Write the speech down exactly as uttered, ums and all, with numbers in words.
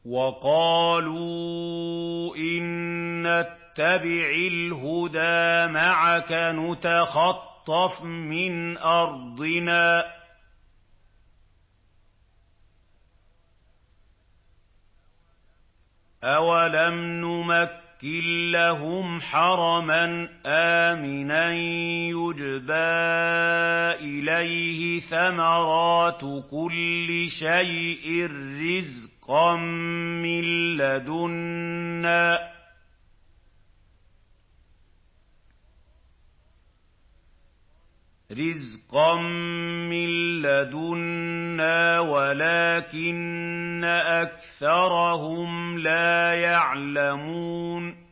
وَقَالُوا إِن نَّتَّبِعِ الْهُدَىٰ مَعَكَ نُتَخَطَّفْ مِنْ أَرْضِنَا ۚ أَوَلَمْ نُمَكِّن لَّهُمْ حَرَمًا آمِنًا يُجْبَىٰ إِلَيْهِ ثَمَرَاتُ كُلِّ شَيْءٍ رِّزْقًا مِّن لَّدُنَّا رِزْقًا مِّن لَّدُنَّا وَلَٰكِنَّ أَكْثَرَهُمْ لَا يَعْلَمُونَ